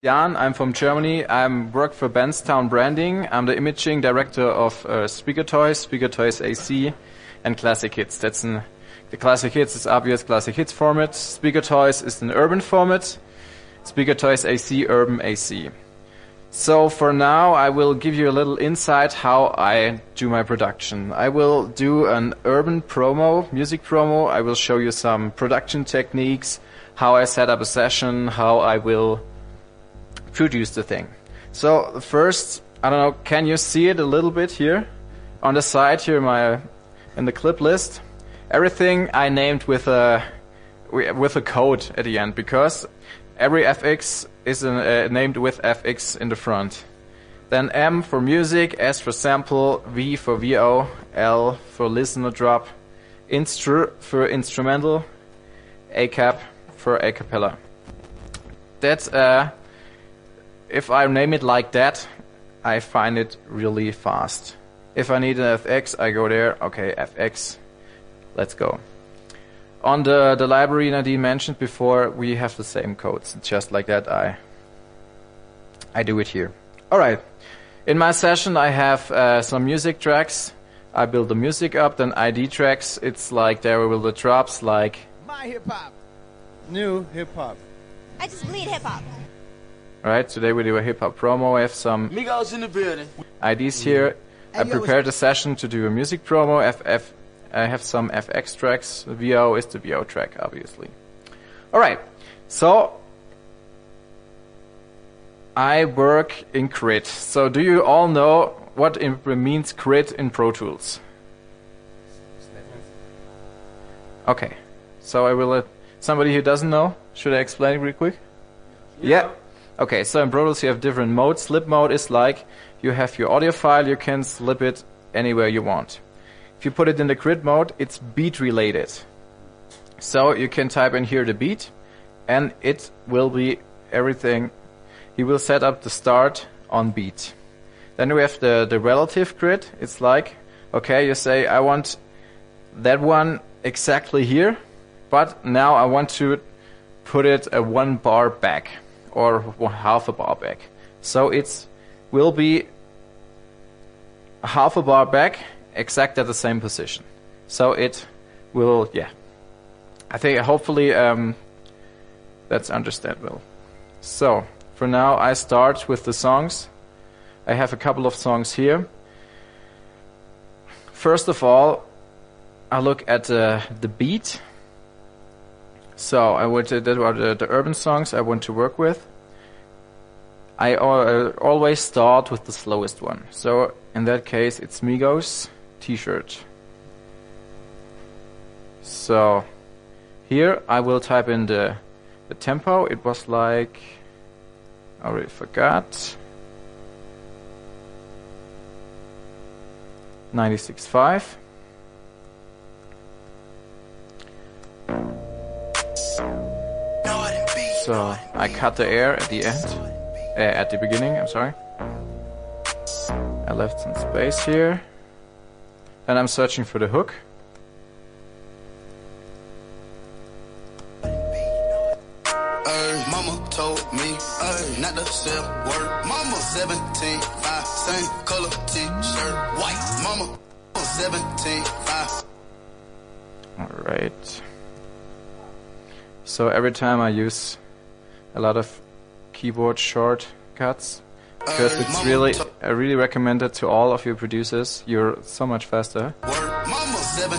Jan, I'm from Germany. I work for Benstown Branding. I'm the imaging director of Speaker Toys AC, and Classic Hits. The Classic Hits is obvious Classic Hits format. Speaker Toys is an urban format. Speaker Toys AC, urban AC. So for now, I will give you a little insight how I do my production. I will do an urban promo, music promo. I will show you some production techniques, how I set up a session, how I will produce the thing. So first, I don't know, can you see it a little bit here? On the side here, in the clip list, everything I named with a code at the end, because every FX is named with FX in the front. Then M for music, S for sample, V for VO, L for listener drop, Instru for instrumental, A cap for a cappella. That's if I name it like that, I find it really fast. If I need an FX, I go there. Okay, FX. Let's go. On the library Nadine mentioned before, we have the same codes. Just like that, I do it here. All right. In my session, I have some music tracks. I build the music up. Then ID tracks. It's like there will the drops like my hip hop, new hip hop. I just bleed hip hop. Right, today we do a hip-hop promo. I have some Migos in the building. IDs here. I prepared a session to do a music promo. I have some FX tracks. VO is the VO track, obviously. Alright, so I work in Grid. So do you all know what it means Grid in Pro Tools? Okay, so I will let somebody who doesn't know, should I explain it real quick? Yeah. Okay, so in Pro Tools you have different modes. Slip mode is like you have your audio file, you can slip it anywhere you want. If you put it in the Grid mode, it's beat related. So you can type in here the beat, and it will be everything. He will set up the start on beat. Then we have the relative grid. It's like, okay, you say, I want that one exactly here, but now I want to put it a 1 bar back, or half a bar back. So it will be half a bar back, exact at the same position. So it will, yeah. I think hopefully that's understandable. So for now I start with the songs. I have a couple of songs here. First of all, I look at the beat. So that are the urban songs I want to work with. I always start with the slowest one. So in that case, it's Migos, T-shirt. So here I will type in the tempo. It was like, I already forgot, 96.5. So I cut the air at the end, at the beginning, I'm sorry. I left some space here. And I'm searching for the hook. Mama told me not to sell word. Mama 17.5, same color t-shirt, white. Mama 17.5. Alright. So every time I use a lot of keyboard shortcuts, because it's I really recommend it to all of your producers. You're so much faster. Mama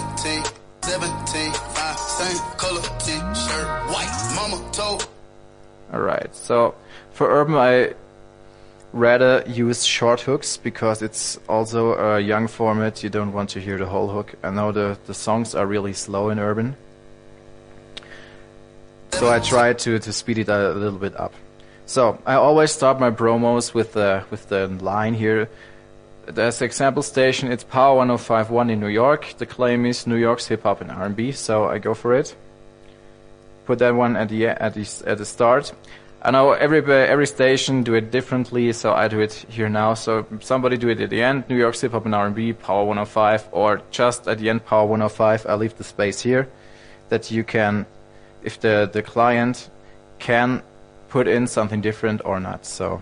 17.5, same color t-shirt, white. Mama told. Alright, so for urban I rather use short hooks because it's also a young format. You don't want to hear the whole hook. I know the songs are really slow in urban. So I try to speed it a little bit up. So I always start my promos with the line here. There's the example station. It's Power 105.1 in New York. The claim is New York's hip hop and R&B. So I go for it. Put that one at the start. I know every station do it differently, so I do it here now. So somebody do it at the end. New York's hip hop and R&B, Power 105, or just at the end Power 105. I leave the space here that you can, if the client can put in something different or not. So,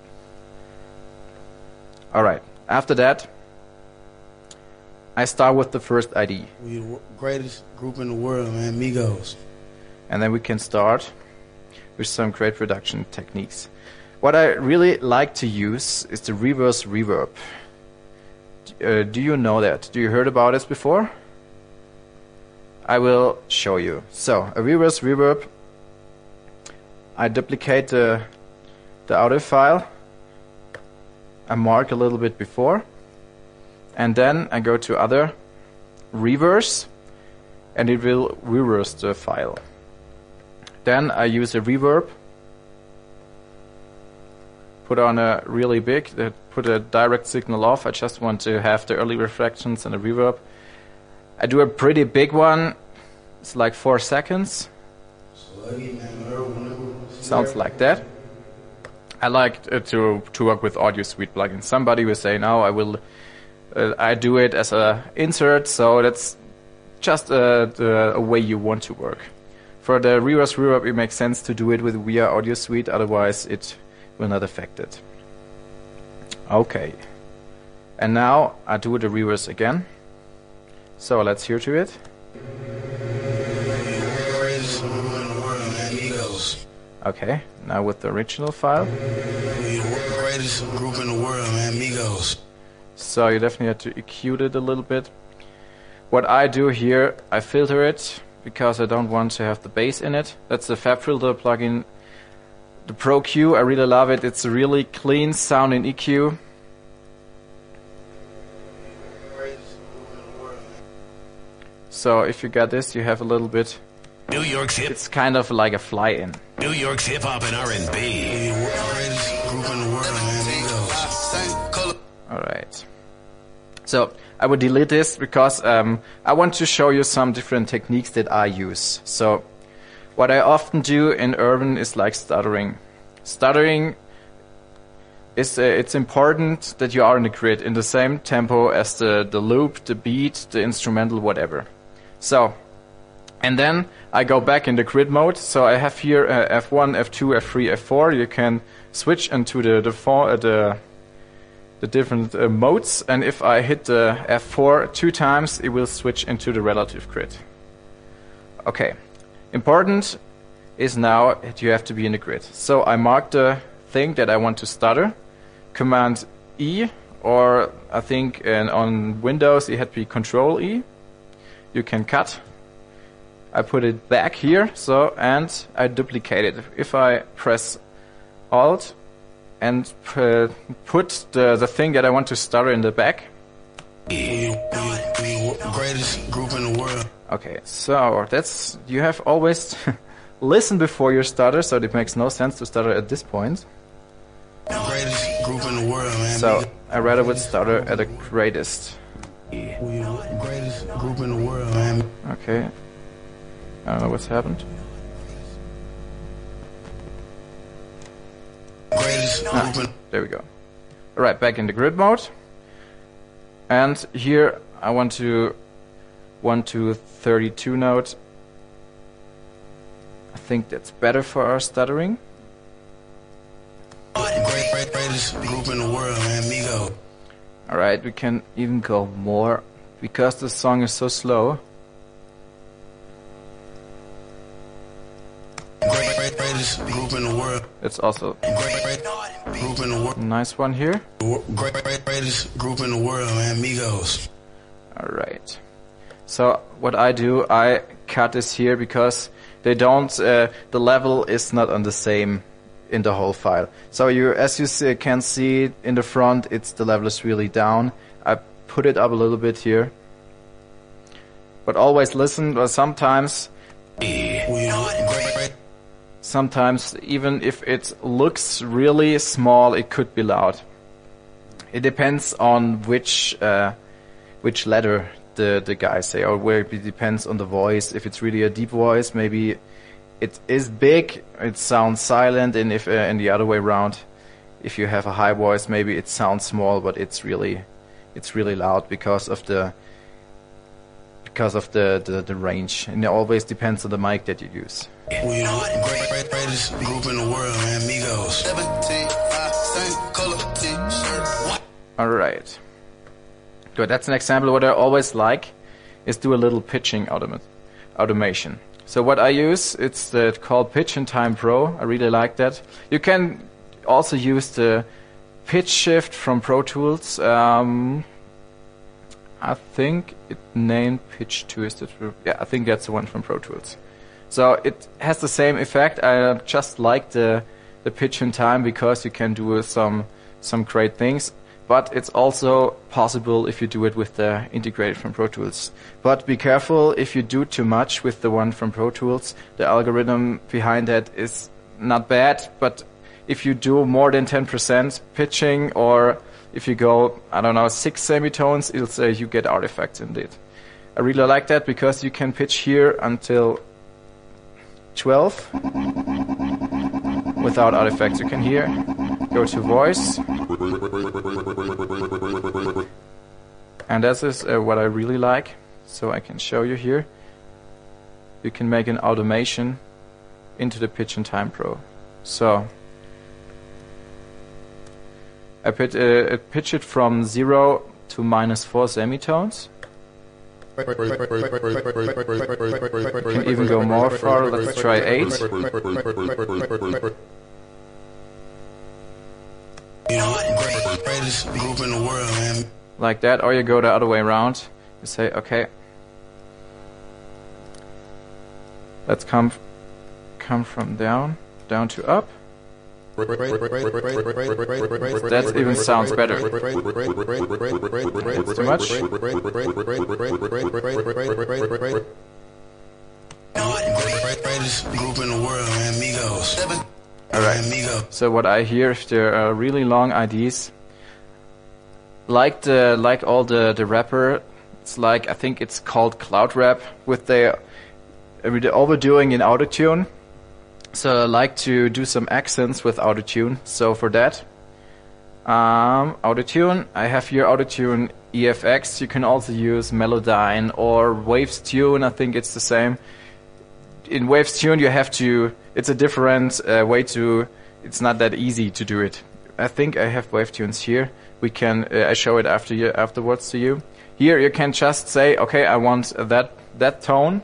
alright, after that, I start with the first ID. We the greatest group in the world, man, Migos. And then we can start with some great production techniques. What I really like to use is the reverse reverb. Do you know that? Do you heard about this before? I will show you. So, a reverse reverb, I duplicate the audio file, I mark a little bit before, and then I go to other, reverse, and it will reverse the file. Then I use a reverb, put on a really big, put a direct signal off. I just want to have the early reflections and a reverb. I do a pretty big one. It's like 4 seconds. Sounds like that. I like to work with Audio Suite plugins. Somebody will say, "No, I do it as a insert." So that's just a way you want to work. For the reverse reverb, it makes sense to do it via Audio Suite. Otherwise, it will not affect it. Okay. And now I do the reverse again. So let's hear to it. Okay, now with the original file. We the greatest group in the world, man, Migos. So you definitely have to EQ it a little bit. What I do here, I filter it because I don't want to have the bass in it. That's the FabFilter plugin. The Pro Q, I really love it. It's a really clean sound in EQ. So if you got this, you have a little bit. New York's hip. It's kind of like a fly-in. New York's hip hop and R&B. We the greatest group in the world, man, Migos. Alright. So I would delete this because I want to show you some different techniques that I use. So what I often do in urban is like stuttering. Stuttering is it's important that you are in the grid in the same tempo as the loop, the beat, the instrumental, whatever. So, and then I go back in the grid mode. So I have here F1, F2, F3, F4. You can switch into the different modes, and if I hit the F4 2 times, it will switch into the relative grid. Okay. Important is now that you have to be in the grid. So I mark the thing that I want to stutter. Command E, or I think on Windows it had to be Control E. You can cut. I put it back here, so, and I duplicate it. If I press Alt and put the thing that I want to stutter in the back. We greatest group in the world. Okay, so that's, you have always listen before you stutter, so it makes no sense to stutter at this point. Greatest group in the world, man. So I rather would stutter at the greatest. We the greatest group in the world, man. Okay. I don't know what's happened. There we go. Alright, back in the grid mode. And here I want to 1 to 32 note. I think that's better for our stuttering. Greatest group in the world, man, Migos. Alright, we can even go more because the song is so slow. Greatest group in the world. It's also Group in the world. nice one here. Greatest group in the world, man, Migos. Alright. So what I do, I cut this here because they don't, the level is not on the same in the whole file. So you, as you can see in the front, the level is really down. I put it up a little bit here. But always listen, or sometimes even if it looks really small, it could be loud. It depends on which letter the guys say, or where it depends on the voice. If it's really a deep voice, maybe it is big, it sounds silent, and if in the other way around, if you have a high voice, maybe it sounds small, but it's really loud because because of the range, and it always depends on the mic that you use. We the greatest group in the world, man. Migos. 17, 5, same color t-shirt. White. All right. Good. That's an example. What I always like is do a little pitching automation. So what I use, it's called Pitch and Time Pro. I really like that. You can also use the pitch shift from Pro Tools. I think it named Pitch 2. Is that true? Yeah, I think that's the one from Pro Tools. So it has the same effect. I just like the pitch and time because you can do some great things. But it's also possible if you do it with the integrated from Pro Tools. But be careful if you do too much with the one from Pro Tools. The algorithm behind that is not bad, but if you do more than 10% pitching, or if you go, I don't know, 6 semitones, it'll say you get artifacts indeed. I really like that because you can pitch here until 12 without artifacts. You can here go to voice, and this is what I really like. So I can show you here. You can make an automation into the Pitch and Time Pro. So I pitch it from 0 to -4 semitones. You can even go more far. Let's try 8. Greatest group in the world, man. Like that, or you go the other way around. You say, okay, let's come from down to up. That even sounds better. That's too much. Greatest group in the world, man. Migos. Alright, so what I hear, if there are really long IDs, like all the rapper, it's like, I think it's called cloud rap, with the overdoing in autotune. So I like to do some accents with autotune. So for that, autotune, I have here autotune EFX. You can also use Melodyne or Waves Tune. I think it's the same. In Waves Tune, you have to. It's a different way to. It's not that easy to do it. I think I have Wave Tunes here. We can. I show it afterwards to you. Here you can just say, okay, I want that tone,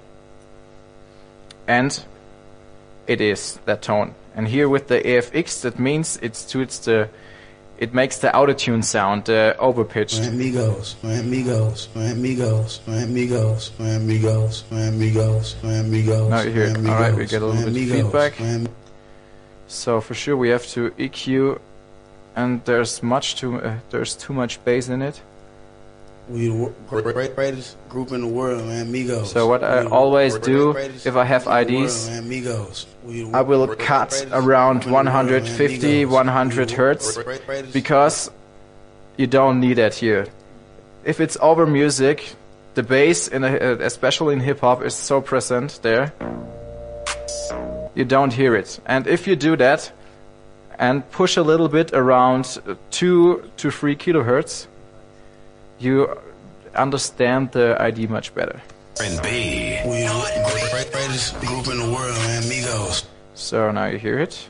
and it is that tone. And here with the AFX, that means it makes the autotune sound overpitched. Migos, Migos, Migos, Migos, Migos, Migos, Migos. Now you hear it. Alright, we get a little bit of feedback. So for sure we have to EQ, and there's too much bass in it. We the greatest group in the world, man. Migos. So what I always do, if I have IDs, I will cut around 150, 100 hertz, because you don't need that here. If it's over music, the bass, especially in hip hop, is so present there, you don't hear it. And if you do that and push a little bit around 2 to 3 kilohertz, you understand the ID much better. R&B. We the greatest group in the world, man. Migos. So now you hear it.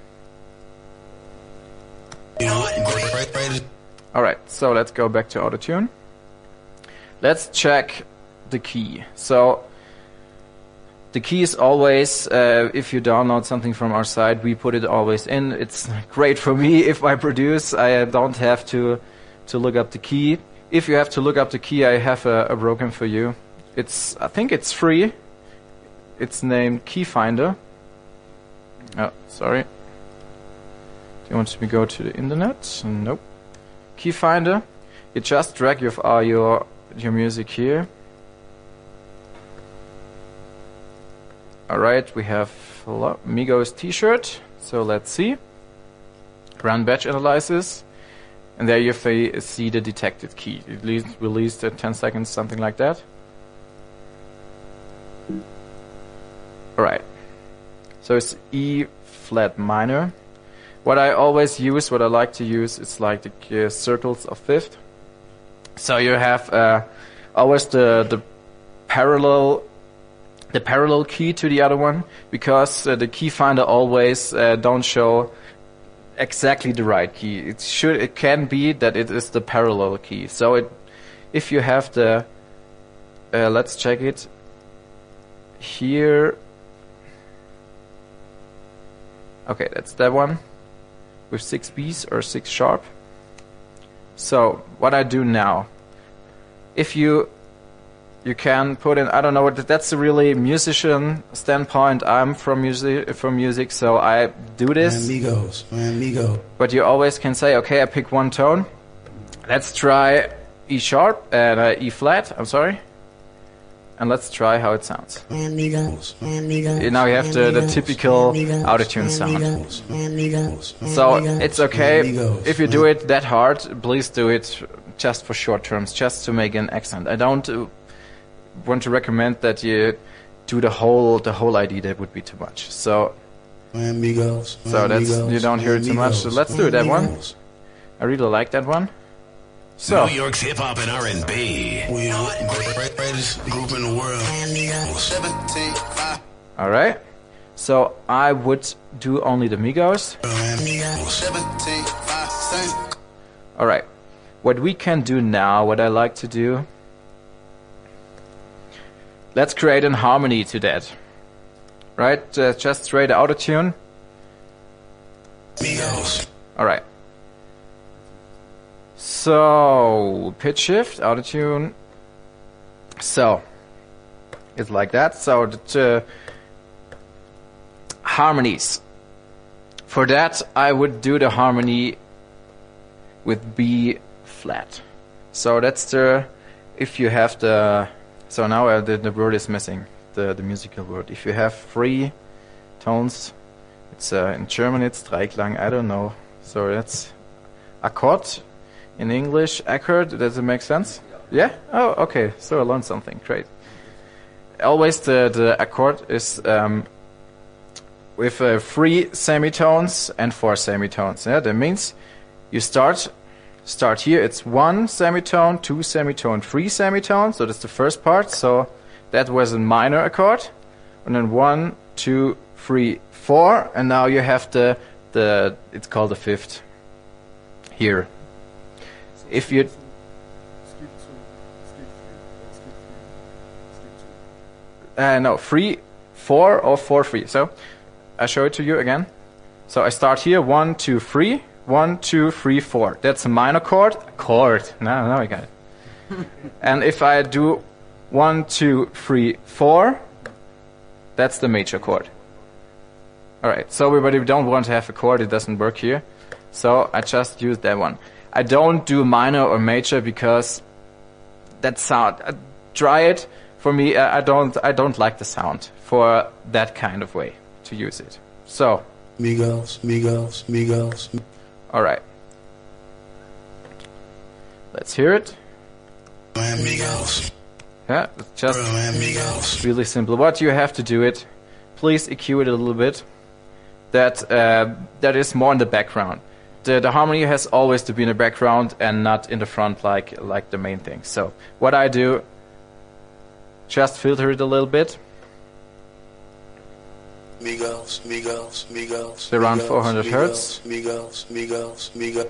Greatest. Alright, so let's go back to autotune. Let's check the key. So the key is always, if you download something from our site, we put it always in. It's great for me if I produce. I don't have to look up the key. If you have to look up the key, I have a program for you. I think it's free. It's named Key Finder. Oh, sorry. Do you want me to go to the internet? Nope. Key Finder. You just drag your music here. Alright, we have Migos t-shirt. So let's see. Run batch analysis. And there you see the detected key. It released at 10 seconds, something like that. Alright. So it's E flat minor. What I like to use, is like the circles of fifth. So you have always the parallel key to the other one, because the key finder always don't show exactly the right key. It can be that it is the parallel key. So if you have the let's check it here. Okay, that's that one with 6 Bs or 6 sharp. So what I do now, if you can put in, I don't know, that's a really musician standpoint. I'm from music, so I do this. Amigo. But you always can say, okay, I pick one tone. Let's try E sharp and E flat. I'm sorry. And let's try how it sounds. Now you have the typical autotune sound. So it's okay if you do it that hard. Please do it just for short terms, just to make an accent. I don't want to recommend that you do the whole ID. That would be too much. So that's, you don't hear it too much. So let's do that one. I really like that one. So New York's hip hop and R&B. We the greatest group in the world. all right. So I would do only the Migos. All right. What we can do now, what I like to do, let's create an harmony to that. Right? Just straight autotune. All right. So pitch shift, autotune. So it's like that. So the harmonies. For that, I would do the harmony with B flat. So that's the, if you have the, so now the word is missing, the musical word. If you have 3 tones, it's in German it's Dreiklang, I don't know. So that's Akkord. In English, Akkord, does it make sense? Yeah? Oh, okay. So I learned something. Great. Always the Akkord is with 3 semitones and 4 semitones. Yeah, that means you start here. It's 1 semitone, 2 semitone, 3 semitones. So that's the first part. So that was a minor accord, and then 1, 2, 3, 4, and now you have the it's called the 5th here. If you no 3, 4 or 4, 3. So I show it to you again. So I start here 1, 2, 3, 1, 2, 3, 4. That's a minor chord. Now I got it. And if I do 1, 2, 3, 4, that's the major chord. All right. So everybody don't want to have a chord. It doesn't work here. So I just use that one. I don't do minor or major because that sound. Try it. For me, I don't like the sound for that kind of way to use it. So. Migos. All right. Let's hear it. Amigos. Yeah, it's just really simple. What you have to do it, please EQ it a little bit. That is more in the background. The harmony has always to be in the background and not in the front like the main thing. So what I do, just filter it a little bit. Migos. Around 400 hertz. Migos.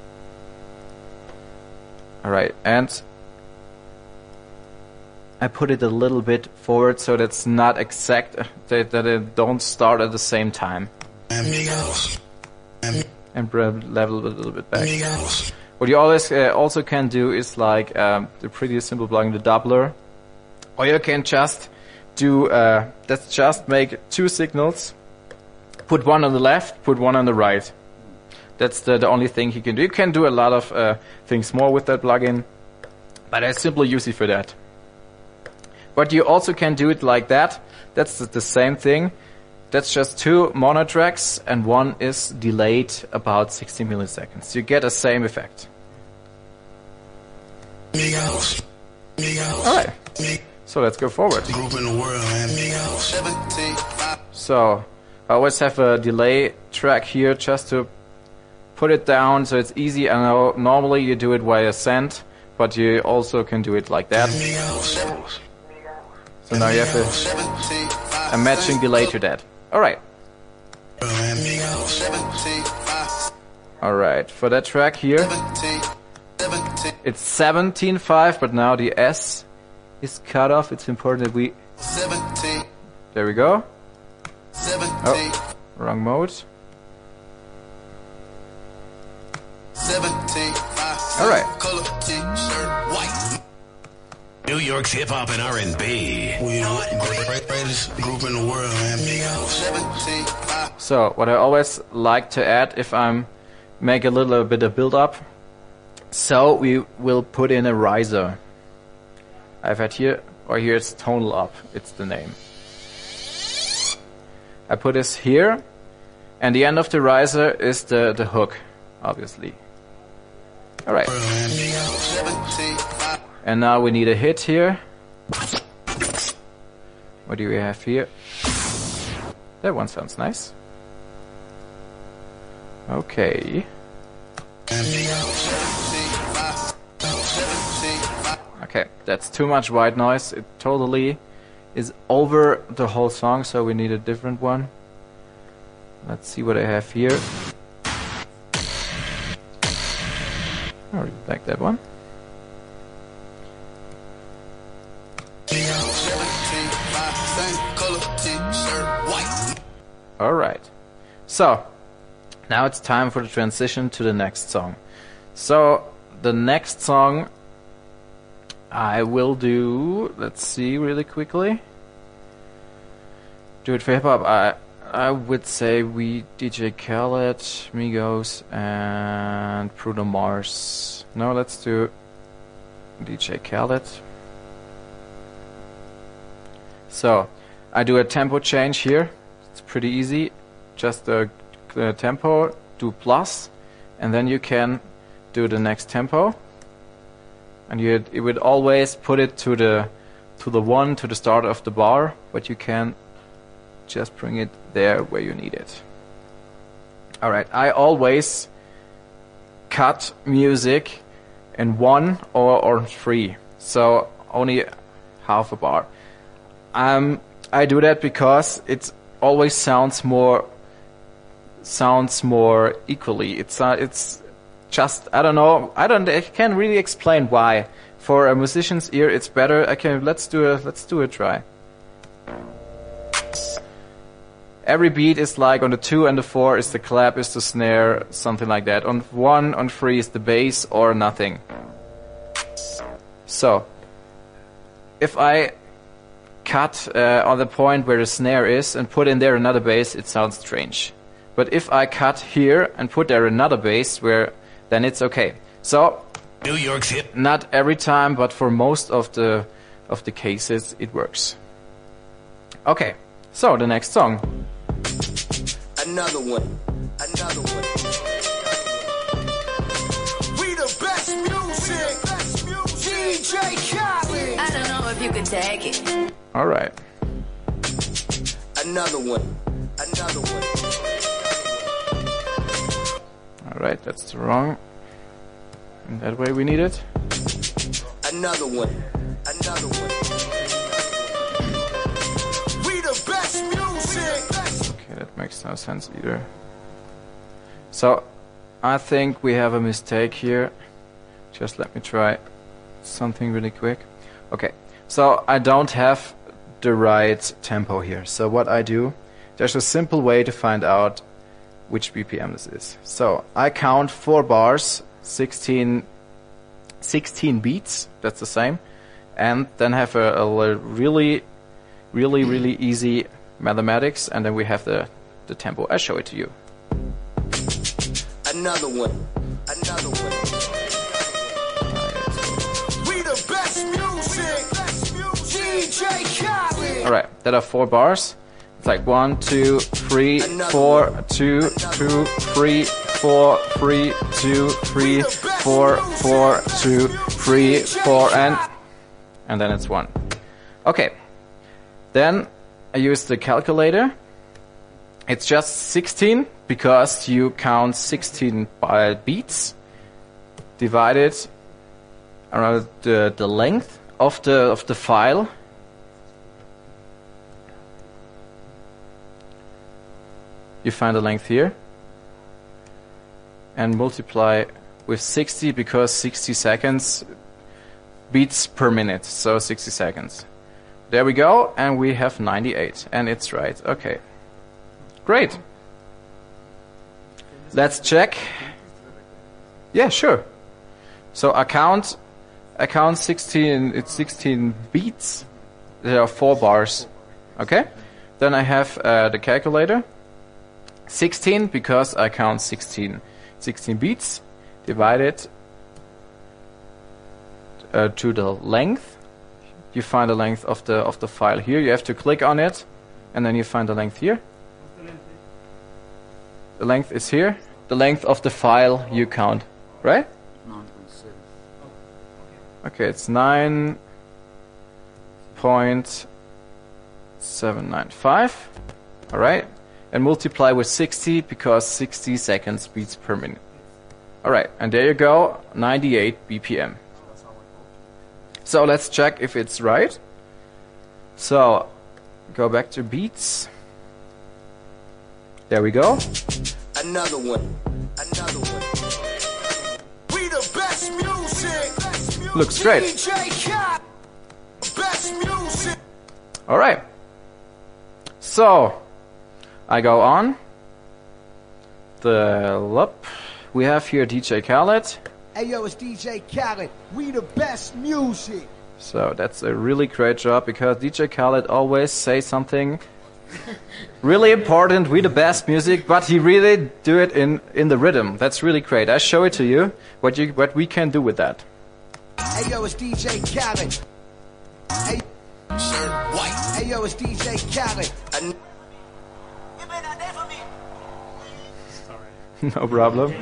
All right, and I put it a little bit forward so that's not exact, that it don't start at the same time. Amigos. And level it a little bit back. What you always also can do is like the pretty simple plugin, the doubler, or you can just do let's just make 2 signals, put one on the left, put one on the right. That's the only thing you can do. You can do a lot of things more with that plugin, but I simply use it for that. But you also can do it like that. That's the same thing. That's just 2 mono tracks and one is delayed about 60 milliseconds. You get the same effect. All right. So let's go forward. Group in the world, So I always have a delay track here just to put it down so it's easy. I know normally you do it via send, but you also can do it like that. So now you have a matching delay to that. Alright. Alright, for that track here, it's 17.5, but now the S is cut off. It's important that we... There we go. Oh, wrong mode. Alright. New York's hip hop and R&B. We the greatest group in the world, man. Big house. So, what I always like to add if I'm make a little bit of build up, so we will put in a riser. I've had here, or here it's tonal up, it's the name. I put this here, and the end of the riser is the hook, obviously. Alright. And now we need a hit here. What do we have here? That one sounds nice. Okay. Okay, that's too much white noise. It totally is over the whole song, so we need a different one. Let's see what I have here. I really like that one. Alright. So, now it's time for the transition to the next song. So, the next song I will do, let's see really quickly. Do it for hip hop. I would say we DJ Khaled, Migos, and Bruno Mars. No, let's do DJ Khaled. So, I do a tempo change here. It's pretty easy. Just the tempo, do plus, and then you can do the next tempo. And it would always put it to the one, to the start of the bar, but you can just bring it there where you need it. Alright, I always cut music in 1 or 3, so only half a bar. I do that because it always sounds more equally. It's just, I don't know, I can't really explain why. For a musician's ear, it's better. Let's do a try. Every beat is like on the 2 and the 4 is the clap, is the snare, something like that. On 1, on 3 is the bass or nothing. So, if I cut on the point where the snare is and put in there another bass, it sounds strange. But if I cut here and put there another bass, then it's okay. So, New York's hip. Not every time, but for most of the cases, it works. Okay, so the next song. Another one. We the best music. DJ Khaled. I don't know if you can take it. All right. Another one. All right, that's wrong. In that way we need it. Another one. We the best music. Okay, that makes no sense either. So, I think we have a mistake here. Just let me try something really quick. Okay, so I don't have the right tempo here. So what I do, there's a simple way to find out which BPM this is. So I count 4 bars, 16 beats, that's the same, and then have a really easy mathematics, and then we have the tempo. I show it to you. Another one. We the best music. DJ Khaled. Alright, that are 4 bars. It's like 1, 2, 3, 4, 2, 2, 3, 4, 3, 2, 3, 4, 4, 2, 3, 4, and then it's 1. Okay. Then I use the calculator. It's just 16 because you count 16 beats divided around the length of the file. You find the length here. And multiply with 60 because 60 seconds beats per minute. So 60 seconds. There we go. And we have 98. And it's right. Okay. Great. Let's check. Yeah, sure. So I count 16, it's 16 beats. There are 4 bars. Okay? Then I have the calculator. 16 because I count 16 beats divided to the length. You find the length of the file here. You have to click on it and then you find the length here. The length is here. The length of the file you count, right? 9.7. Okay, it's 9.795. All right. And multiply with 60 because 60 seconds beats per minute. All right. And there you go, 98 BPM. So let's check if it's right. So go back to beats. There we go. Another one. Another one. We the best music. Looks great. DJ Khaled. Best music. All right. So I go on. We have here DJ Khaled. Hey yo, it's DJ Khaled. We the best music. So that's a really great job because DJ Khaled always says something really important. We the best music, but he really do it in the rhythm. That's really great. I show it to you what we can do with that. Hey yo, it's DJ Khaled. Hey, Shirt white. hey yo, it's DJ Khaled. No problem.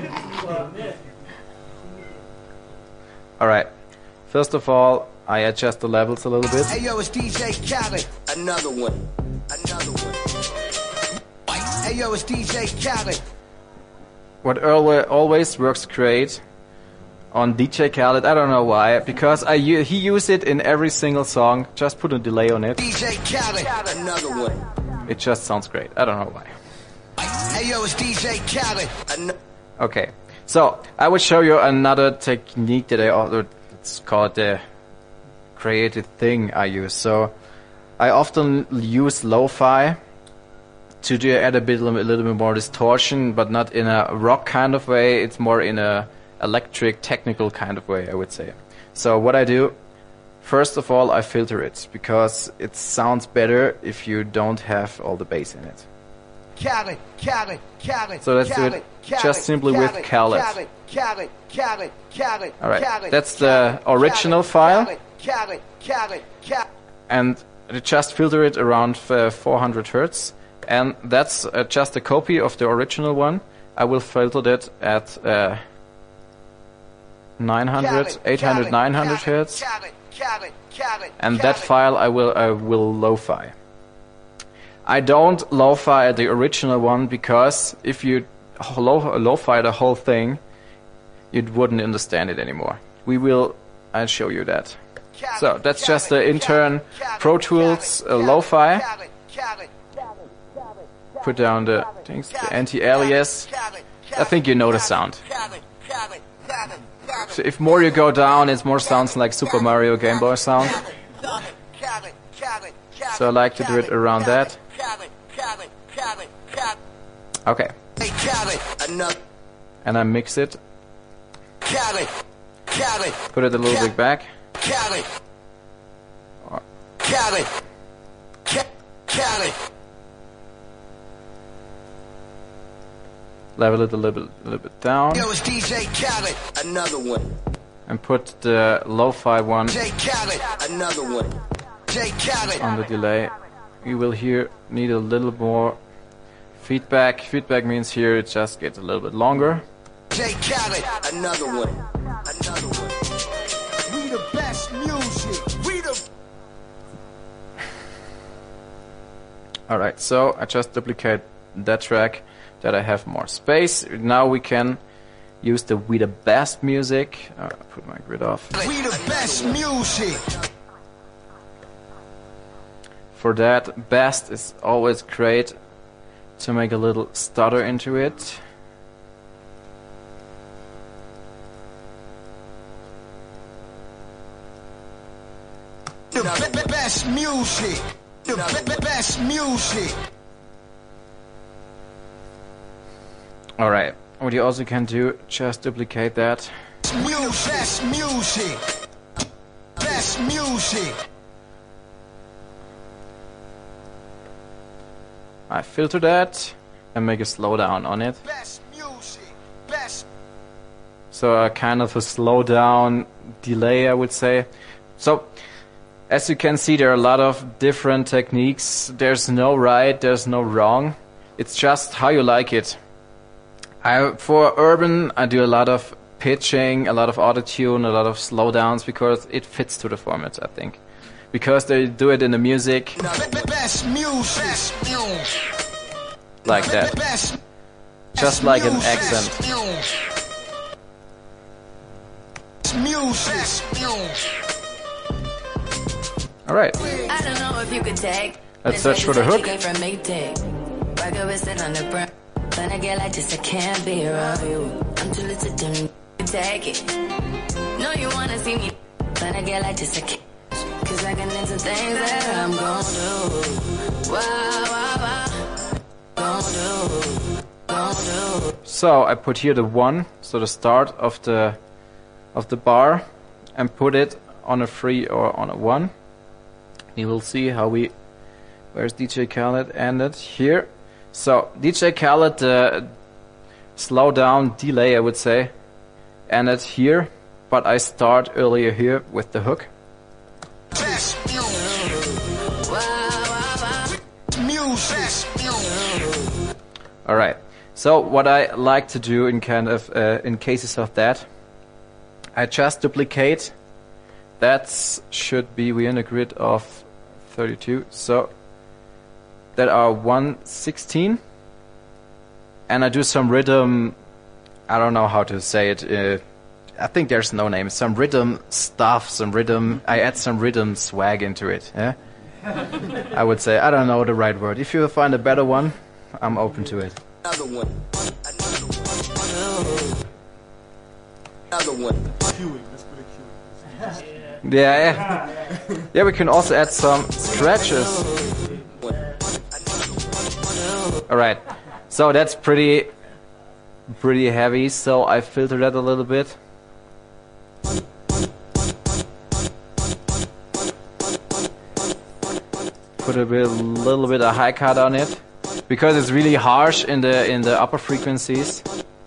All right. First of all, I adjust the levels a little bit. Hey yo, it's DJ Khaled. Another one. Another one. Hey yo, it's DJ Khaled. What always works great on DJ Khaled, I don't know why, because he used it in every single song. Just put a delay on it. DJ Khaled. Another one. It just sounds great. I don't know why. Hey yo, it's DJ Khaled. Okay, so I will show you another technique that it's called the creative thing I use. So I often use lo-fi to add a little bit more distortion, but not in a rock kind of way. It's more in a electric, technical kind of way, I would say. So what I do, first of all, I filter it because it sounds better if you don't have all the bass in it. Khaled, Khaled, Khaled. So let's do it just simply with Khaled. Khaled, Khaled, Khaled. All right, that's the original file, Khaled, Khaled, Khaled. and just filter it around 400 hertz, and that's just a copy of the original one. I will filter that at 900, 800, 900 hertz, and that file I will lo-fi. I don't lo-fi the original one because if you lo-fi the whole thing, you wouldn't understand it anymore. I'll show you that. So that's just the intern Pro Tools lo-fi. Put down the things, the anti-alias. I think you know the sound. So if more you go down, it more sounds like Super Mario Game Boy sound. So I like to do it around that. Okay. And I mix it. Put it a little bit back. Level it a little bit down. Yo, it's DJ Khaled. Another one. And put the lo-fi one Another one. on the delay. You will need a little more feedback. Feedback means here it just gets a little bit longer. Another one. Another one. We the best music. We the. Alright, so I just duplicate that track that I have more space. Now we can use the We the Best music. Put my grid off. We the best music. For that, best is always great to make a little stutter into it. The best music. The best music. Alright, what you also can do, just duplicate that. Best music. Best music. I filter that and make a slowdown on it. Best music. Best. So a kind of a slowdown delay, I would say. So, as you can see, there are a lot of different techniques. There's no right, there's no wrong. It's just how you like it. For urban, I do a lot of pitching, a lot of auto-tune, a lot of slowdowns, because it fits to the format, I think. Because they do it in the music. Best music. Like that. Just like an accent. Alright. I don't know if you could take. Let's search for the hook. When I get like this, I can't be around you. I'm too little to take it. No, you wanna see me. When I get like this, I can't. Cause I can into things that I'm gon' do. Gon' do. So I put here the 1, so the start of the bar, and put it on a 3 or on a 1. You will see how where's DJ Khaled ended here. So DJ Khaled, the slowdown delay, I would say, ended here, but I start earlier here with the hook. Alright, so what I like to do in in cases of that, I just duplicate. That should be, we're in a grid of 32, so that are 116, and I do some rhythm, I don't know how to say it, I think there's no name, some rhythm stuff, I add some rhythm swag into it, yeah? I would say, I don't know the right word. If you find a better one, I'm open to it. Another one. Another one. Yeah, we can also add some scratches. Alright, so that's pretty heavy, so I filter that a little bit. Put a little bit of high cut on it, because it's really harsh in the upper frequencies.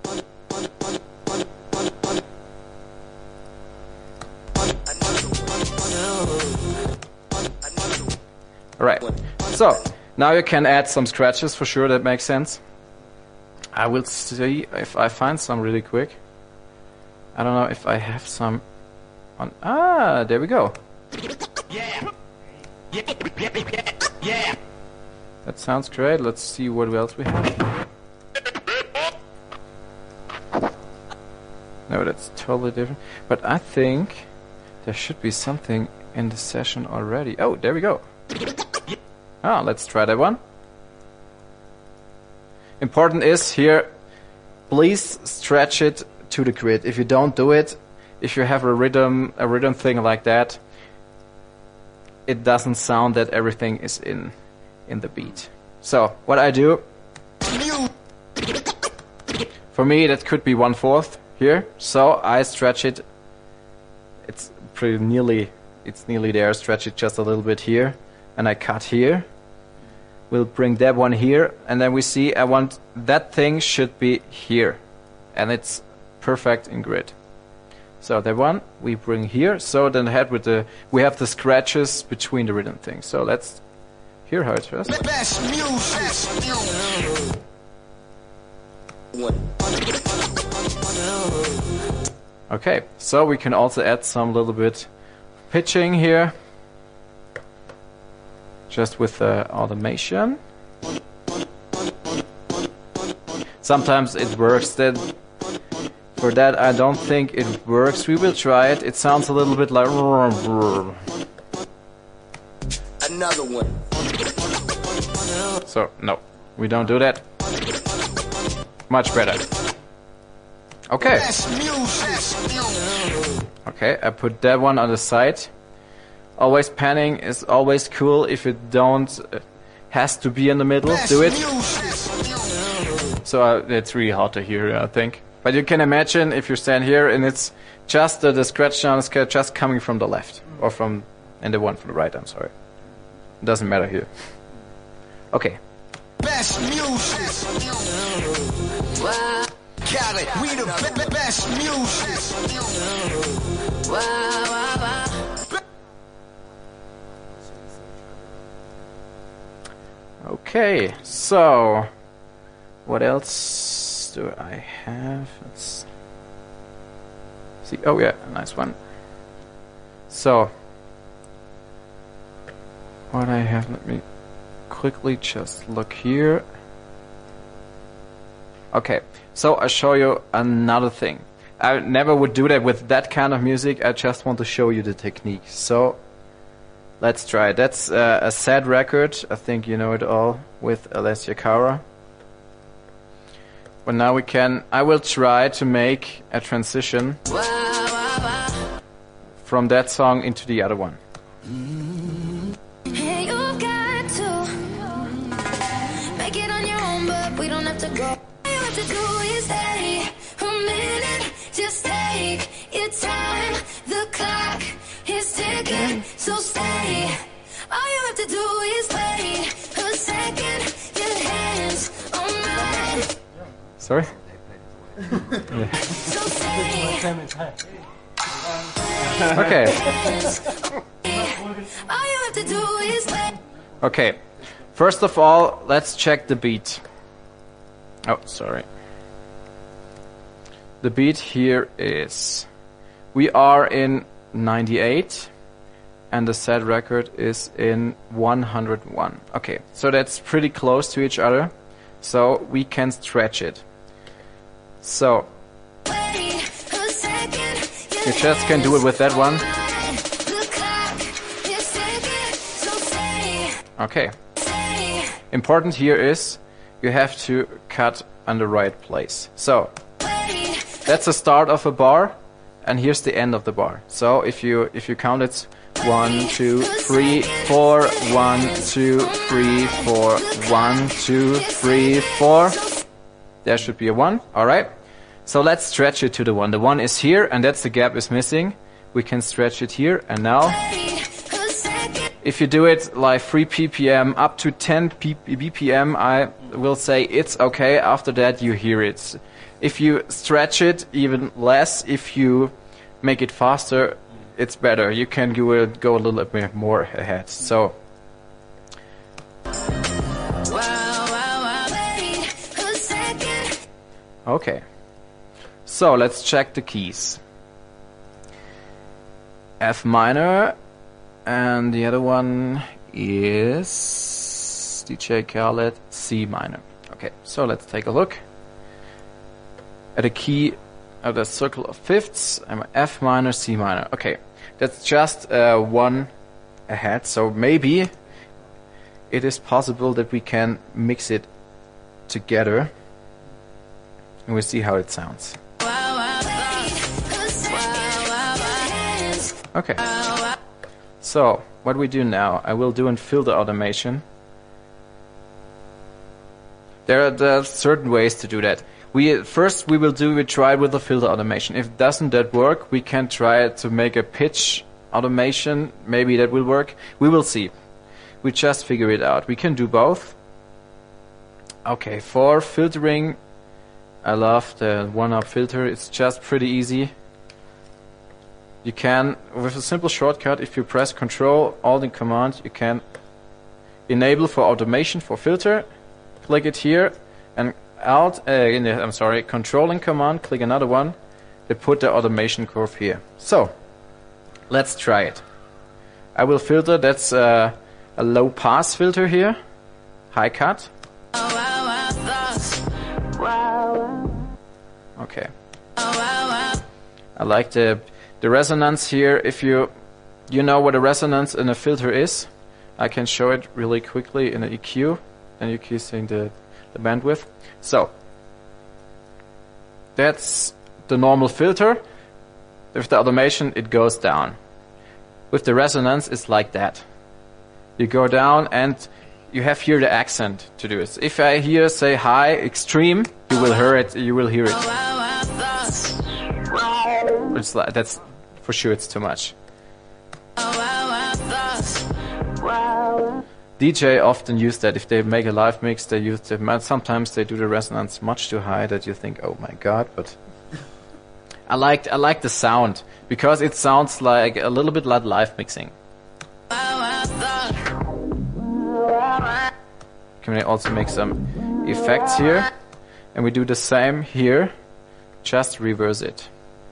Alright, so now you can add some scratches for sure, that makes sense. I will see if I find some really quick. I don't know if I have some on. Ah, there we go. Yeah. That sounds great. Let's see what else we have. No, that's totally different. But I think there should be something in the session already. Oh, there we go. Ah, let's try that one. Important is here, please stretch it to the grid. If you don't do it, if you have a rhythm thing like that, it doesn't sound that everything is in the beat. So what I do, for me that could be 1/4 here. So I stretch it. It's nearly there. Stretch it just a little bit here, and I cut here. We'll bring that one here, and then we see I want that thing should be here, and it's perfect in grid. So that one we bring here. So then ahead with we have the scratches between the rhythm things. So let's hear how it feels. Best music. Okay, so we can also add some little bit pitching here, just with automation. Sometimes it works. For that, I don't think it works. We will try it. It sounds a little bit like. Another one. So no, We don't do that. Much better. Okay. Okay, I put that one on the side. Always panning is always cool. If it don't, has to be in the middle, do it. So it's really hard to hear, I think. But you can imagine if you stand here and it's just the scratch sound is just coming from the left. Or from, and the one from the right, I'm sorry. It doesn't matter here. Okay. Best music. Khaled, we the best music. Okay, so what else do I have? Let's see. Oh yeah, nice one. So what I have, let me quickly just look here. Okay, so I'll show you another thing. I never would do that with that kind of music. I just want to show you the technique. So let's try it. That's a sad record. I think you know it all, with Alessia Cara. But now I will try to make a transition from that song into the other one. Hey, you got to make it on your own, but we don't have to go. All you have to do is stay a minute, just take your time. The clock is ticking, so stay. All you have to do is wait a second. Your hands on mine. Sorry? So stay. Okay. All you have to do is wait. Okay. First of all, let's check the beat. Oh, sorry. The beat here is... We are in 98 and the sad record is in 101. Okay, so that's pretty close to each other. So we can stretch it. So you just can do it with that one. Okay. Important here is you have to cut on the right place. So that's the start of a bar, and here's the end of the bar. So if you count it, 1, 2, 3, 4, 1, 2, 3, 4, 1, 2, 3, 4. There should be a 1. All right. So let's stretch it to the 1. The 1 is here, and that's the gap is missing. We can stretch it here, and now if you do it like 3 ppm up to 10 bpm, I will say it's okay. After that, you hear it. If you stretch it even less, if you make it faster, it's better. You can go a little bit more ahead. So okay. So let's check the keys. F minor, and the other one is DJ Khaled, C minor. Okay, so let's take a look at a key of the circle of fifths. I'm F minor, C minor. Okay, that's just one ahead. So maybe it is possible that we can mix it together, and we'll see how it sounds. Okay. So what we do now, I will do in filter automation. There are certain ways to do that. We will try it with the filter automation. If doesn't that work, we can try to make a pitch automation. Maybe that will work. We will see. We just figure it out. We can do both. Okay, for filtering, I love the one-up filter. It's just pretty easy. You can, with a simple shortcut, if you press Control, Alt and Command, you can enable for automation for filter. Click it here, and Control and Command, click another one. They put the automation curve here. So, let's try it. I will filter, that's a low pass filter here. High cut. Okay. I like the resonance here. If you know what a resonance in a filter is, I can show it really quickly in the EQ. And you can see the the bandwidth. So that's the normal filter. With the automation, it goes down. With the resonance, it's like that. You go down and you have here the accent to do it. If I here say high, extreme, you will hear it. You will hear it. It's like, that's for sure. It's too much. DJ often use that if they make a live mix. They use it. Sometimes they do the resonance much too high that you think, oh my god. But I like the sound because it sounds like a little bit like live mixing. Can we also make some effects here? And we do the same here. Just reverse it.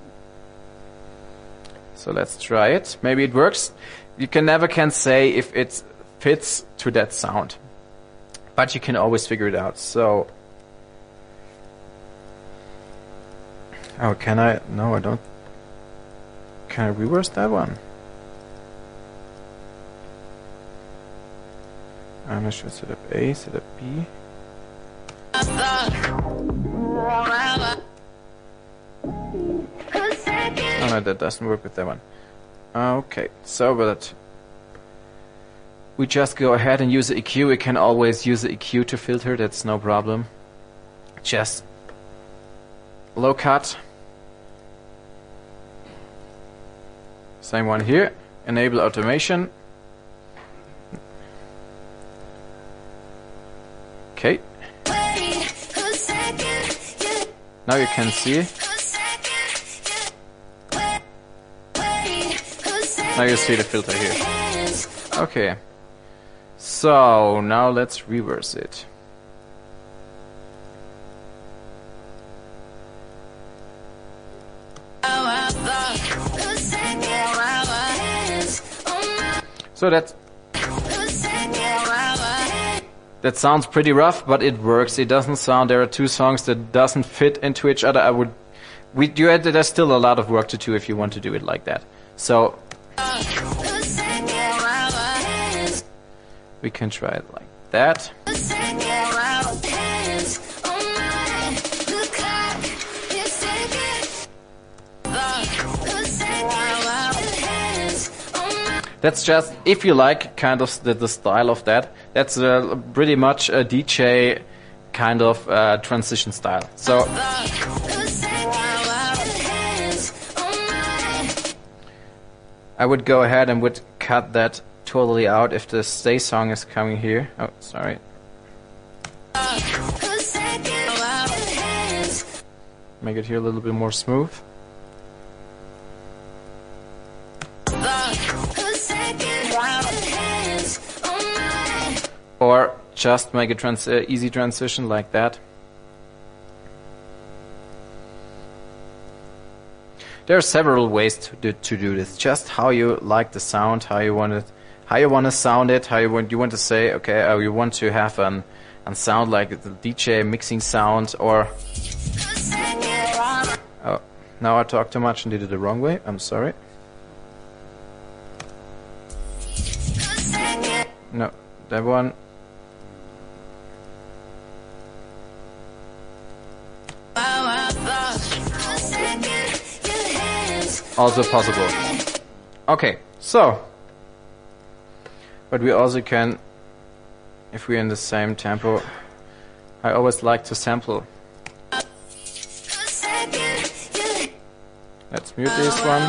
So let's try it. Maybe it works. You never can say if it fits to that sound, but you can always figure it out. So, oh, can I? No, I don't. Can I reverse that one? I'm not sure. Set up A, set up B. Oh no, that doesn't work with that one. Okay, so but we just go ahead and use the EQ. We can always use the EQ to filter. That's no problem. Just low cut. Same one here. Enable automation. Okay. Now you can see. Now you see the filter here. Okay. So now let's reverse it. So that sounds pretty rough, but it works. It doesn't sound. There are two songs that doesn't fit into each other. There's still a lot of work to do if you want to do it like that. So we can try it like that. That's just, if you like kind of the style of that, that's pretty much a DJ kind of transition style. So I would go ahead and would cut that totally out if the stay song is coming here. Oh, sorry. Make it here a little bit more smooth. Or just make a easy transition like that. There are several ways to do this. Just how you like the sound, how you want to sound it, how you want to say, okay, you want to have an sound like the DJ mixing sound, or oh, now I talked too much and did it the wrong way. I'm sorry. No, that one. Also possible. Okay, so, but we also can, if we're in the same tempo, I always like to sample. Let's mute this one.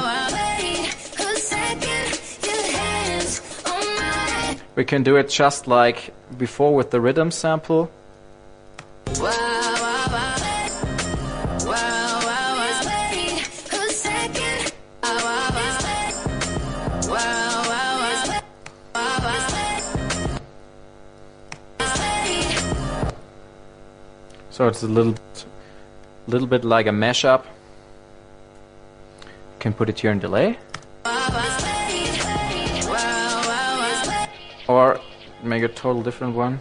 We can do it just like before with the rhythm sample. So it's a little bit like a mashup. You can put it here in delay. Or make a total different one.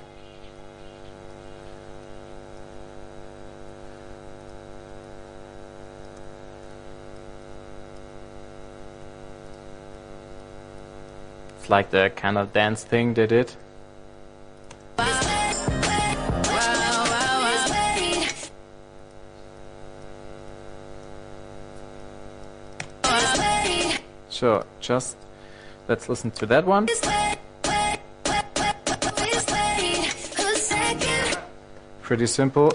It's like the kind of dance thing they did. So just let's listen to that one. Pretty simple.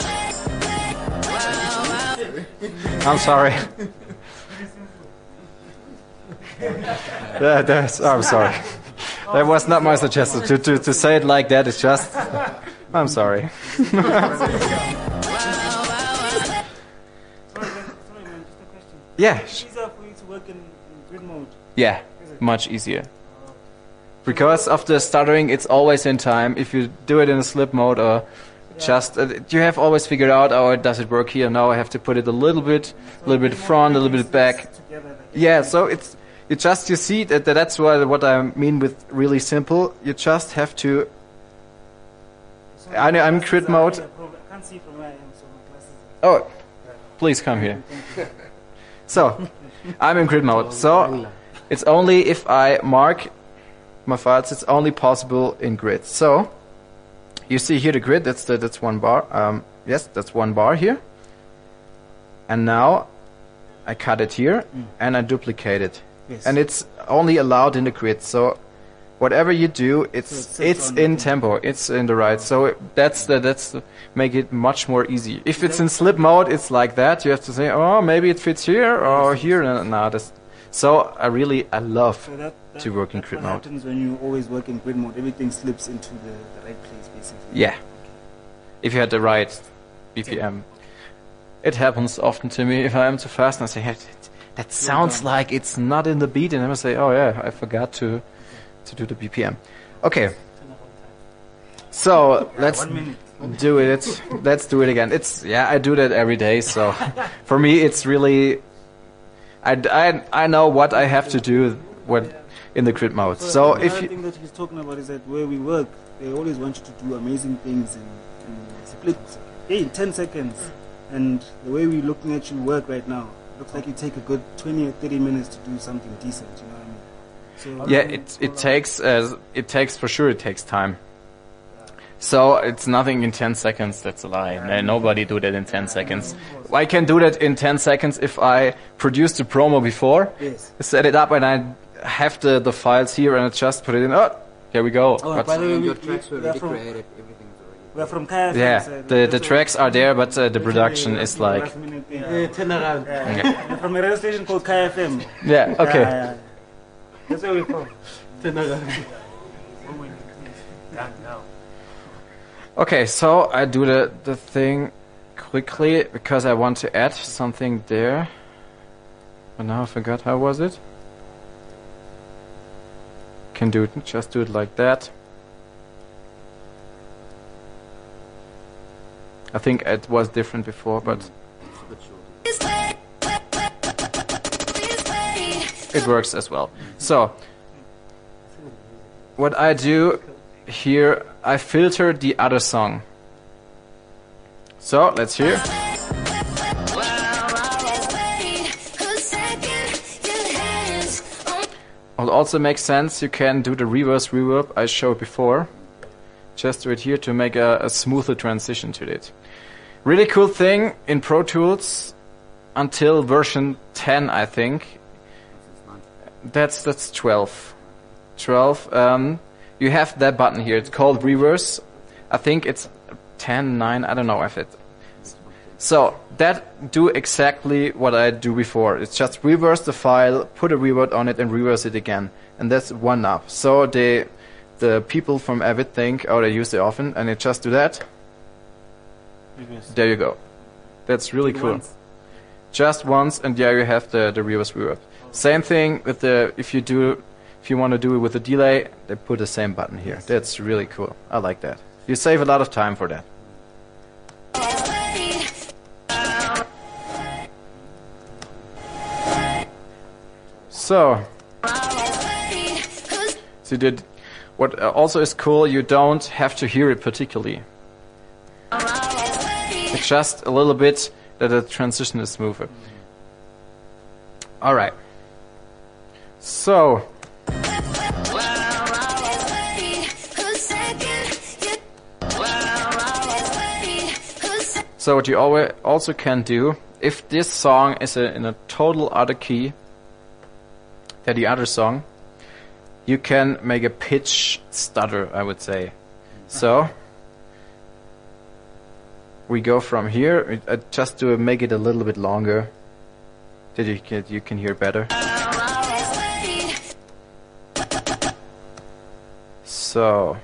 I'm sorry. I'm sorry. That was not my suggestion. To say it like that is just... I'm sorry. Sorry, man, just a question. Yeah. It's easier for you to work in grid mode. Yeah, much easier. Because of the stuttering, it's always in time. If you do it in a slip mode or just... you have always figured out, oh, does it work here? Now I have to put it a little bit front, a little bit back. Yeah, so it's... You see that's what I mean with really simple. You just have to... I'm grid mode. I can't see from where I am, so my glasses Oh, please come here. So, I'm in grid mode. So, it's only if I mark my files, it's only possible in grid. So, you see here the grid, that's one bar. Yes, that's one bar here. And now, I cut it here, and I duplicate it. Yes. And it's only allowed in the grid. So, whatever you do, it's in tempo. It's in the right. So that's make it much more easy. If it's in slip mode, it's like that. You have to say, oh, maybe it fits here or here. No, so I love to work in grid mode. What happens when you always work in grid mode? Everything slips into the right place, basically. Yeah. If you had the right BPM. It happens often to me if I am too fast and I say, hey, that sounds like it's not in the beat, and I say, oh yeah, I forgot to do the BPM. Okay. So let's do it. Let's do it again. I do that every day. So for me, it's really, I know what I have to do in the grid mode. So if the thing that he's talking about is that where we work, they always want you to do amazing things in split, in 10 seconds. And the way we're looking at you work right now, looks like you take a good 20 or 30 minutes to do something decent. You know what I mean? So yeah, it takes for sure. It takes time. So it's nothing in 10 seconds. That's a lie. Nobody do that in 10 seconds. I can do that in 10 seconds if I produce the promo before, set it up, and I have the files here, and I just put it in. Oh, here we go. Oh, by the way, your tracks were already created. We're from KFM. Yeah, the tracks are there, but the production is like... Turn around. We're from a radio station called KFM. Yeah, okay. That's where we're from. Turn around. Okay, so I do the thing quickly because I want to add something there. But now I forgot, how was it? Can do it, just do it like that. I think it was different before, but it works as well. So, what I do here, I filter the other song. So, let's hear. It also makes sense, you can do the reverse reverb I showed before. Just do it here to make a smoother transition to it. Really cool thing in Pro Tools until version 10, I think. That's 12. 12. You have that button here. It's called reverse. I think it's 10, 9. I don't know if it. So that do exactly what I do before. It's just reverse the file, put a reverb on it, and reverse it again. And that's one up. So the people from Avid think, oh, they use it often, and they just do that. There you go. That's really cool. Just once, and there you have the reverse reverb. Same thing with if you want to do it with a delay, they put the same button here. That's really cool. I like that. You save a lot of time for that. So what also is cool, you don't have to hear it particularly. It's just a little bit that the transition is smoother. Alright. So what you also can do, if this song is in a total other key, than the other song, you can make a pitch stutter, I would say. So we go from here, just to make it a little bit longer, that you can hear better. So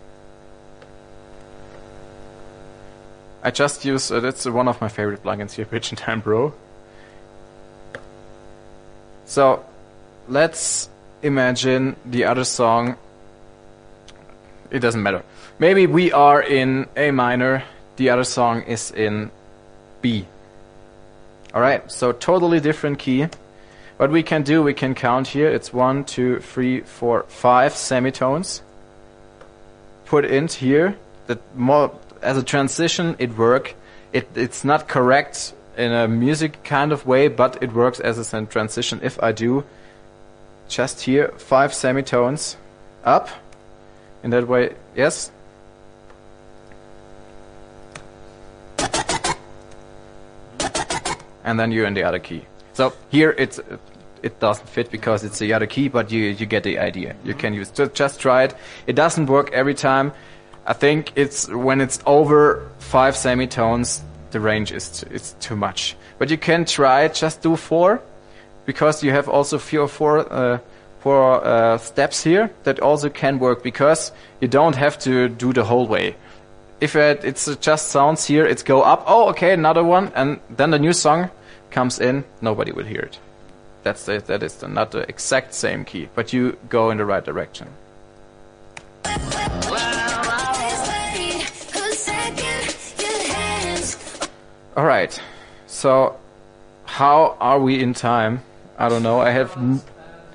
I just use, that's one of my favorite plugins here, Pitch and Time Pro. So let's imagine the other song. It doesn't matter. Maybe we are in A minor, the other song is in B. Alright, so totally different key. What we can do, we can count here. It's 1, 2, 3, 4, 5 semitones. Put in here. That more as a transition, it works. It's not correct in a music kind of way, but it works as a transition. If I do just here 5 semitones up, in that way, yes. And then you're in the other key. So here it doesn't fit because it's the other key, but you get the idea. You can use just try it. It doesn't work every time. I think it's when it's over 5 semitones, the range is too much. But you can try it. Just do 4, because you have also 4 steps here that also can work, because you don't have to do the whole way. If it's just sounds here, it's go up. Oh, okay, another one, and then the new song comes in. Nobody will hear it. That is not the exact same key, but you go in the right direction. All right. So, how are we in time? I don't know. I have. 10 minutes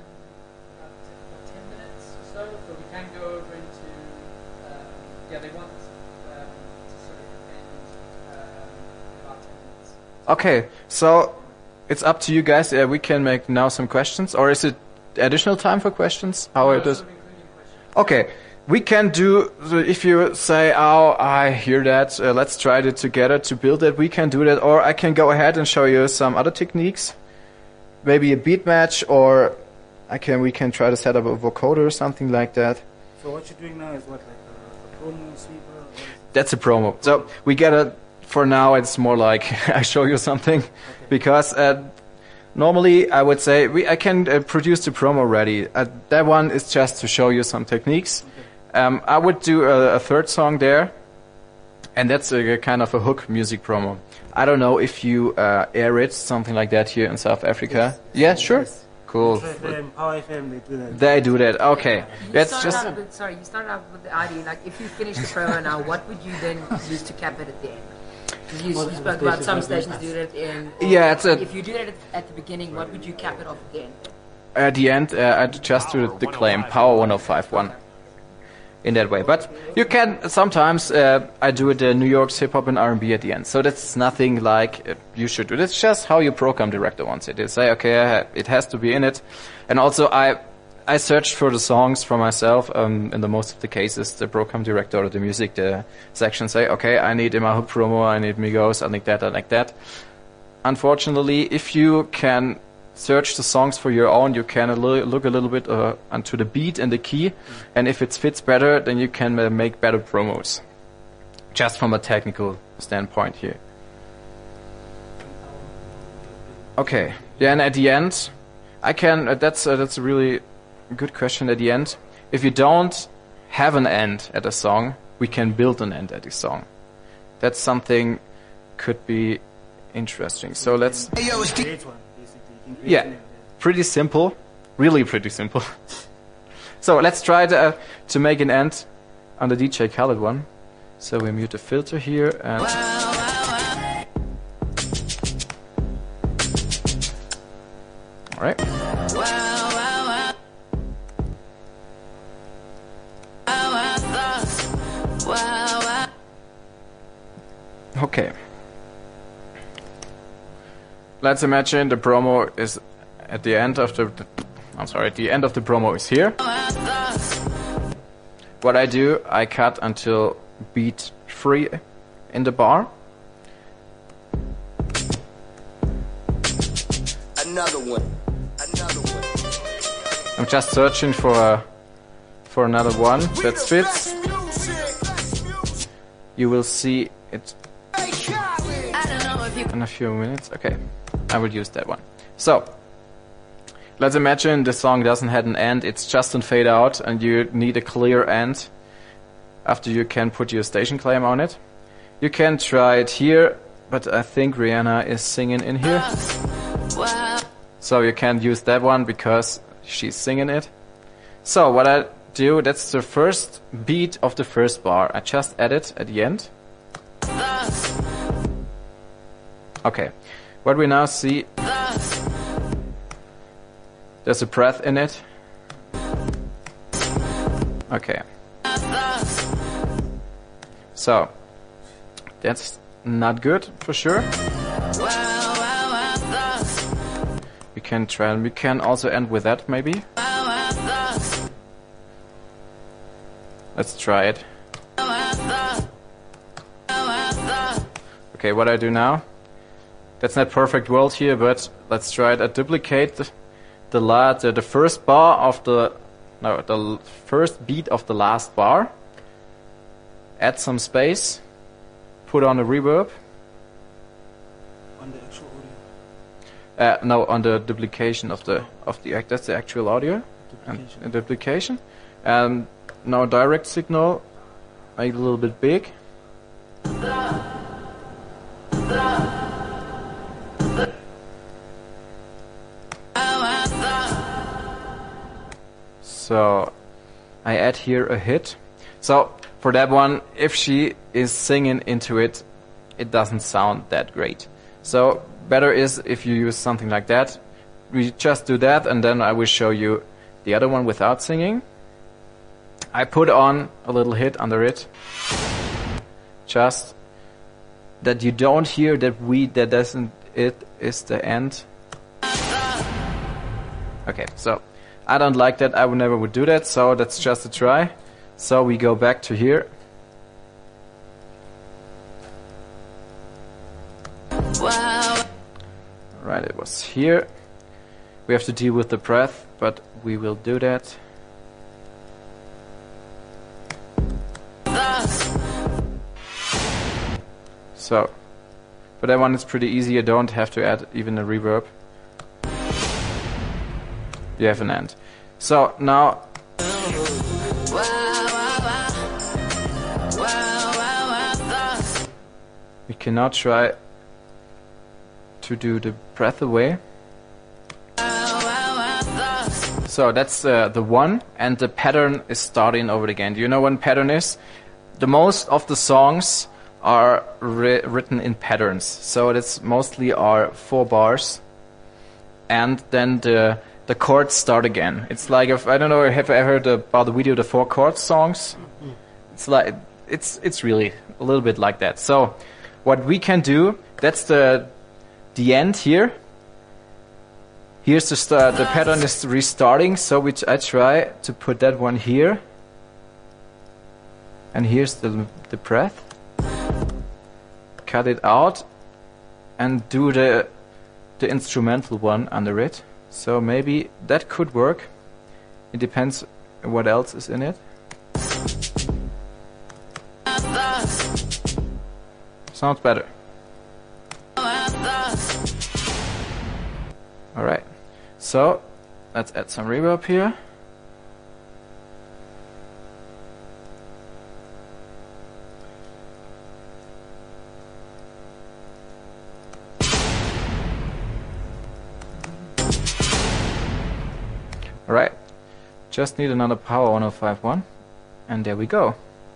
or so, but we can go over into. They want to sort of end about 10 minutes. Okay, so it's up to you guys. We can make now some questions, or is it additional time for questions? How it is? Okay, we can do. If you say, "Oh, I hear that," let's try it together to build it. We can do that, or I can go ahead and show you some other techniques. Maybe a beat match, or we can try to set up a vocoder or something like that. So what you're doing now is what, like a promo sweeper? That's a promo. So we get a. For now, it's more like I show you something, because normally I would say I can produce the promo ready. That one is just to show you some techniques. I would do a third song there, and that's a kind of a hook music promo. I don't know if you air it, something like that here in South Africa. Yes. Yeah, sure. Yes. Cool. Power FM, they do that. They do that. Okay. That's just. You started out with the idea, like if you finish the promo now, what would you then use to cap it at the end? You spoke about some stations do that in. Yeah, if you do that at the beginning, what would you cap it off at the end? At the end, I just do the claim Power 1051 in that way. But you can sometimes I do it New York's hip hop and R&B at the end. So that's nothing like you should do. That's just how your program director wants it. They say, okay, it has to be in it. And also I searched for the songs for myself. In the most of the cases, the program director or the music the section say, okay, I need in my hook promo, I need Migos, I need that, I like that. Unfortunately, if you can search the songs for your own, you can look a little bit onto the beat and the key, and if it fits better, then you can make better promos. Just from a technical standpoint here. Okay, yeah, and at the end, I can. That's a really good question. At the end, if you don't have an end at a song, we can build an end at a song. That's something could be interesting. So let's. Yeah, pretty simple, really pretty simple. So let's try to make an end on the DJ Khaled one. So we mute the filter here and. All right. Okay. Let's imagine the promo is at the end of the end of the promo is here. What I do, I cut until beat 3 in the bar. Another one. I'm just searching for another one that fits. You will see it in a few minutes. Okay, I will use that one. So, let's imagine the song doesn't have an end, it's just a fade out, and you need a clear end after you can put your station claim on it. You can try it here, but I think Rihanna is singing in here. So you can't use that one because she's singing it. So what I do, that's the first beat of the first bar. I just add it at the end. Okay, what we now see, there's a breath in it. Okay. So, that's not good for sure. We can try, and we can also end with that maybe. Let's try it. Okay, what I do now, that's not perfect world here, but let's try it. I duplicate the first bar of the first beat of the last bar. Add some space. Put on a reverb. On the actual audio? No, on the duplication of the act. That's the actual audio. Duplication. And duplication. And now direct signal. Make it a little bit big. So I add here a hit. So for that one, if she is singing into it, it doesn't sound that great. So better is if you use something like that. We just do that, and then I will show you the other one without singing. I put on a little hit under it, just that you don't hear that it is the end. Okay, so I don't like that. I would never do that. So that's just a try. So we go back to here. Right, it was here. We have to deal with the breath, but we will do that. So, for that one it's pretty easy. You don't have to add even a reverb. You have an end. So now we can now try to do the breath away. So that's the one, and the pattern is starting over again. Do you know what pattern is? The most of the songs are written in patterns. So it's mostly are 4 bars, and then the chords start again. It's like, if I don't know, have you ever heard about the video, the 4 chord songs? It's like it's really a little bit like that. So what we can do, that's the end here. Here's the start. The pattern is restarting, so I try to put that one here, and here's the breath. Cut it out and do the instrumental one under it. So maybe that could work. It depends what else is in it. Sounds better. Alright, so let's add some reverb here. Alright, just need another power 1051, and there we go.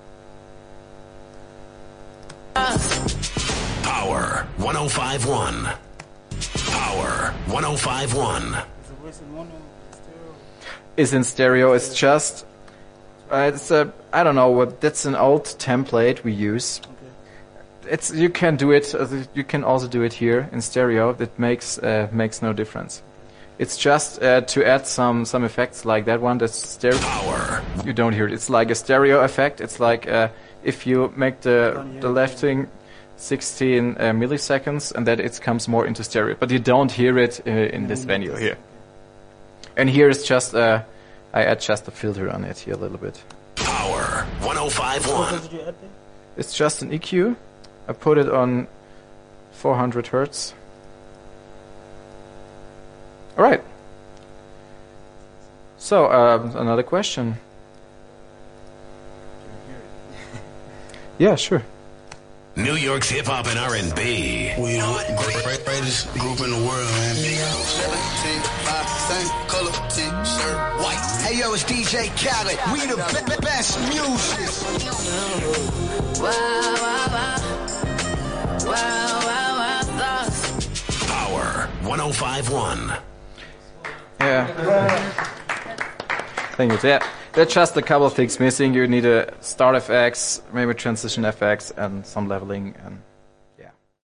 Power 1051. Power 1051. Is the voice in mono, stereo? Is in stereo. It's just it's a, I don't know what, that's an old template we use. Okay. It's, you can do it. You can also do it here in stereo. That makes no difference. It's just to add some effects like that one. That's stereo. Power. You don't hear it. It's like a stereo effect. It's like if you make the left thing 16 milliseconds, and that it comes more into stereo, but you don't hear it in this venue here. And here is just I add just a filter on it here a little bit. Power 105.1. Did you add there? It's just an EQ. I put it on 400 hertz. All right. So another question. Yeah, sure. New York's hip hop and R&B. We the greatest group in the world, man. 17.5, same color t-shirt, white. Hey yo, it's DJ Khaled. We the best music. Power 105.1. Yeah. Thank you. Yeah, there's just a couple of things missing. You need a start FX, maybe transition FX, and some leveling and